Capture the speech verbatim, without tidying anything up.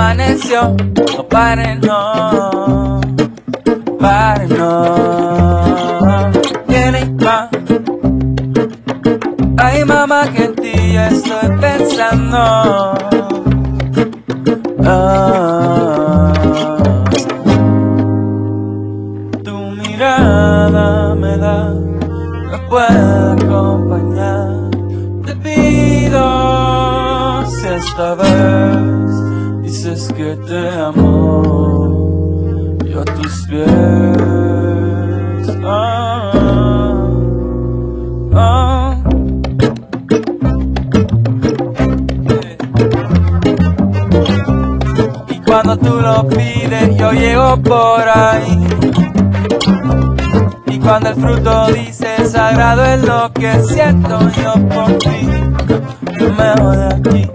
amaneció, no pare, no, pare, no, viene más. Ay, mamá, que en ti estoy pensando. Ah, tu mirada me da, me puede acompañar. Te pido si esta vez dices que te amo, yo a tus pies. Ah, ah. Y cuando tú lo pides, yo llego por ahí. Y cuando el fruto dice sagrado es lo que siento yo por ti, yo me voy de aquí.